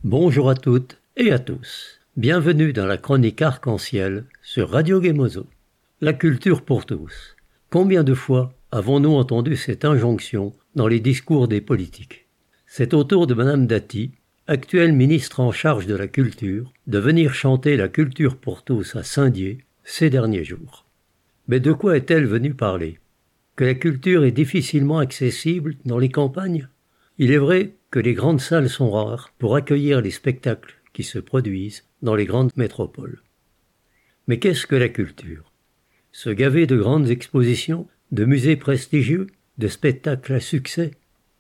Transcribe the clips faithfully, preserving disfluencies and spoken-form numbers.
Bonjour à toutes et à tous. Bienvenue dans la chronique Arc-en-Ciel sur Radio Gemozo. La culture pour tous. Combien de fois avons-nous entendu cette injonction dans les discours des politiques ? C'est au tour de Madame Dati, actuelle ministre en charge de la culture, de venir chanter la culture pour tous à Saint-Dié ces derniers jours. Mais de quoi est-elle venue parler ? Que la culture est difficilement accessible dans les campagnes ? Il est vrai que les grandes salles sont rares pour accueillir les spectacles qui se produisent dans les grandes métropoles. Mais qu'est-ce que la culture ? Se gaver de grandes expositions, de musées prestigieux, de spectacles à succès ?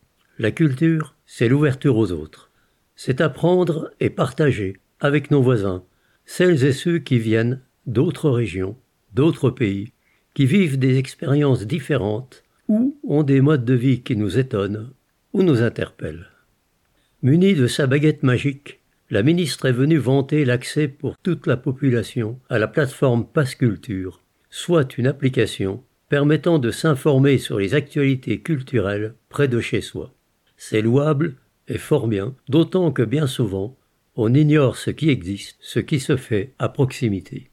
La culture, c'est l'ouverture aux autres. C'est apprendre et partager avec nos voisins, celles et ceux qui viennent d'autres régions, d'autres pays, qui vivent des expériences différentes ou ont des modes de vie qui nous étonnent ou nous interpellent. Munie de sa baguette magique, la ministre est venue vanter l'accès pour toute la population à la plateforme Pass Culture, soit une application permettant de s'informer sur les actualités culturelles près de chez soi. C'est louable et fort bien, d'autant que bien souvent, on ignore ce qui existe, ce qui se fait à proximité.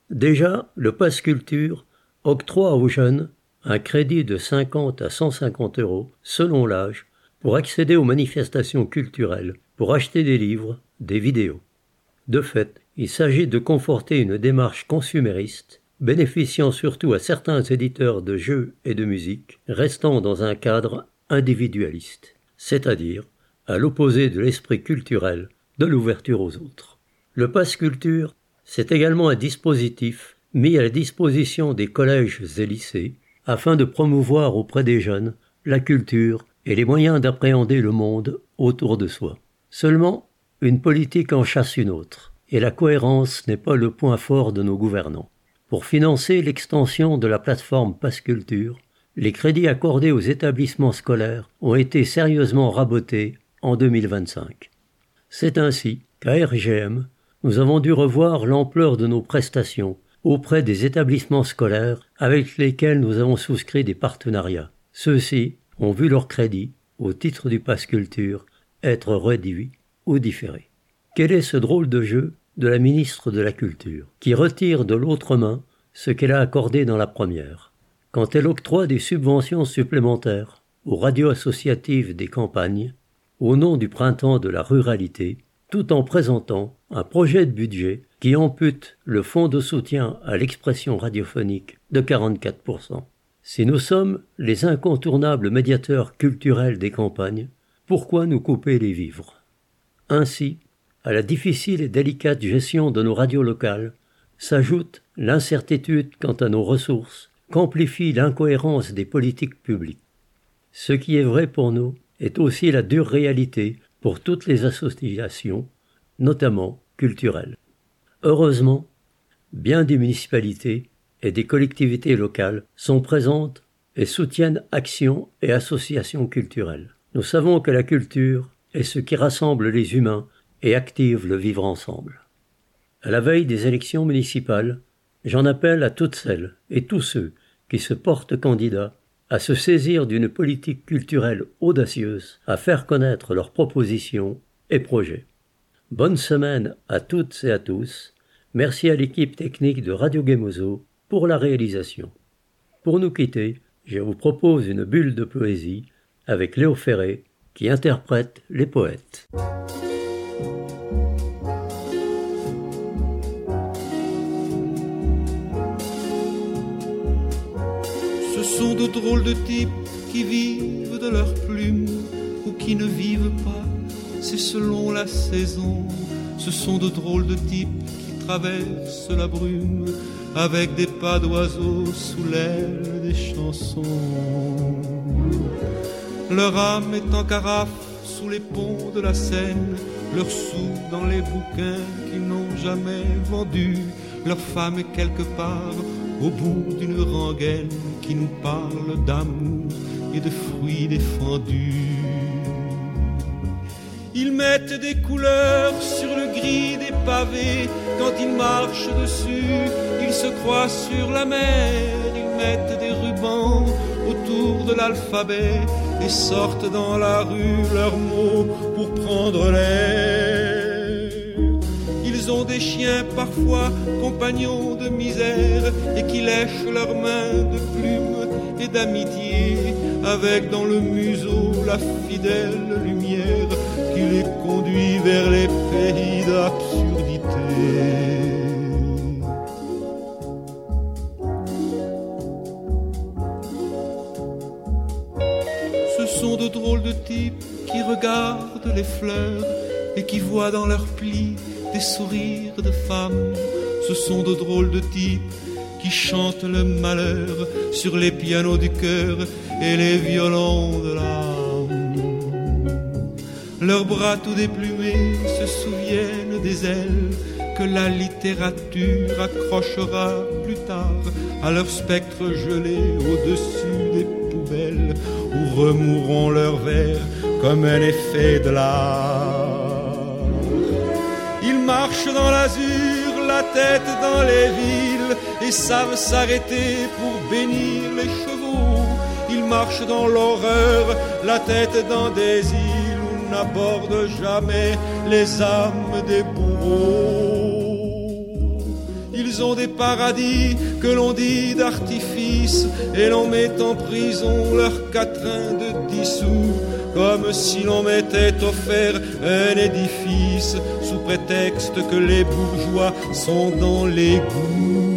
Déjà, le Pass Culture octroie aux jeunes un crédit de cinquante à cent cinquante euros, selon l'âge, pour accéder aux manifestations culturelles, pour acheter des livres, des vidéos. De fait, il s'agit de conforter une démarche consumériste, bénéficiant surtout à certains éditeurs de jeux et de musique, restant dans un cadre individualiste, c'est-à-dire à l'opposé de l'esprit culturel de l'ouverture aux autres. Le Pass Culture, c'est également un dispositif mis à la disposition des collèges et lycées afin de promouvoir auprès des jeunes la culture et les moyens d'appréhender le monde autour de soi. Seulement, une politique en chasse une autre, et la cohérence n'est pas le point fort de nos gouvernants. Pour financer l'extension de la plateforme Pass Culture, les crédits accordés aux établissements scolaires ont été sérieusement rabotés en deux mille vingt-cinq. C'est ainsi qu'à R G M, nous avons dû revoir l'ampleur de nos prestations auprès des établissements scolaires avec lesquels nous avons souscrit des partenariats. Ceux-ci ont vu leur crédit, au titre du Pass Culture, être réduit ou différé. Quel est ce drôle de jeu de la ministre de la Culture, qui retire de l'autre main ce qu'elle a accordé dans la première, quand elle octroie des subventions supplémentaires aux radios associatives des campagnes, au nom du printemps de la ruralité, tout en présentant un projet de budget qui ampute le fonds de soutien à l'expression radiophonique de quarante-quatre pour cent. Si nous sommes les incontournables médiateurs culturels des campagnes, pourquoi nous couper les vivres ? Ainsi, à la difficile et délicate gestion de nos radios locales, s'ajoute l'incertitude quant à nos ressources, qu'amplifie l'incohérence des politiques publiques. Ce qui est vrai pour nous est aussi la dure réalité pour toutes les associations, notamment culturelles. Heureusement, bien des municipalités et des collectivités locales sont présentes et soutiennent actions et associations culturelles. Nous savons que la culture est ce qui rassemble les humains et active le vivre ensemble. À la veille des élections municipales, j'en appelle à toutes celles et tous ceux qui se portent candidats à se saisir d'une politique culturelle audacieuse, à faire connaître leurs propositions et projets. Bonne semaine à toutes et à tous. Merci à l'équipe technique de Radio Gemozo pour la réalisation. Pour nous quitter, je vous propose une bulle de poésie avec Léo Ferré qui interprète les poètes. Ce sont de drôles de types qui vivent de leurs plumes ou qui ne vivent pas, c'est selon la saison. Ce sont de drôles de types qui traversent la brume avec des pas d'oiseaux sous l'aile des chansons. Leur âme est en carafe sous les ponts de la Seine, leurs sous dans les bouquins qu'ils n'ont jamais vendus. Leur femme est quelque part au bout d'une rengaine qui nous parle d'amour et de fruits défendus. Ils mettent des couleurs sur le gris des pavés. Quand ils marchent dessus, ils se croient sur la mer. Ils mettent des rubans autour de l'alphabet et sortent dans la rue leurs mots pour prendre l'air. Ils ont des chiens parfois compagnons de misère et qui lèchent leurs mains de plumes et d'amitié, avec dans le museau la fidèle lumière qui les conduit vers les pays d'absurdité. Ce sont de drôles de types qui regardent les fleurs et qui voient dans leurs plis des sourires de femmes. Ce sont de drôles de types qui chantent le malheur sur les pianos du cœur et les violons de l'âme. Leurs bras tout déplumés se souviennent des ailes que la littérature accrochera plus tard à leurs spectres gelés au-dessus des poubelles où remourront leurs vers comme un effet de l'art. Ils marchent dans l'azur, la tête dans les villes et savent s'arrêter pour bénir les chevaux. Ils marchent dans l'horreur, la tête dans des îles où n'abordent jamais les âmes des bourreaux. Ils ont des paradis que l'on dit d'artifice et l'on met en prison leurs quatrains de dissous, comme si l'on m'était offert un édifice sous prétexte que les bourgeois sont dans l'égout.